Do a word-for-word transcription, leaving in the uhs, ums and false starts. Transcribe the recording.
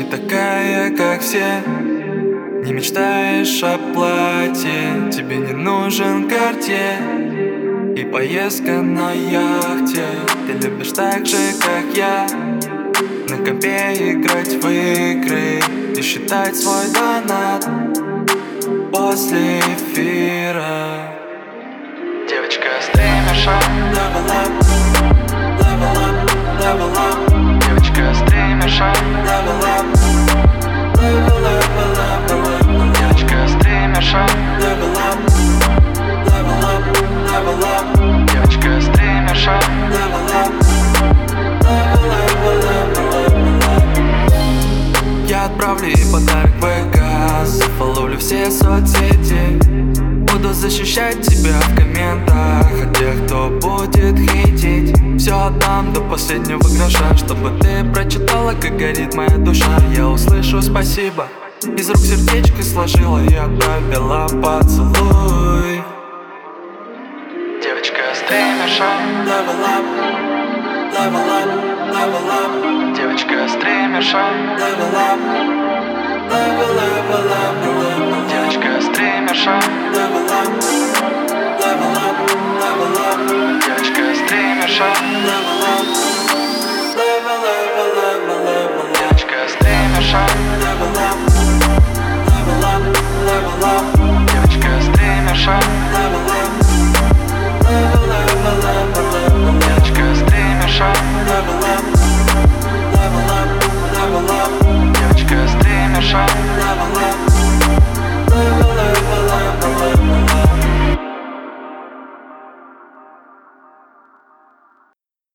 такая, как все. Не мечтаешь о платье, тебе не нужен Картье и поездка на яхте. Ты любишь так же, как я, на компе играть в игры и считать свой донат после эфира. Девочка стримерша, level up, level up, level up. Девочка стримерша, level up, level up, level up. Девочка стримерша, level up, level up, level up. Девочка стримерша, level up, level up, level up. Я отправлю ей подарок в ВК, зафоловлю все соцсети. Буду защищать тебя в комментах от тех, кто будет хейтить. Все отдам до последнего гроша, чтобы ты прочитала, как горит моя душа. Я услышу спасибо, из рук сердечко сложила и отправила поцелуй. Девочка стримерша, level up, level up, level up. Девочка стримерша, level up, level up, level up. Девочка стримерша, level up, level up, level up. Девочка стримерша, level up, level up, level up. Девочка стримерша, level up, level up, level up. Девочка стримерша.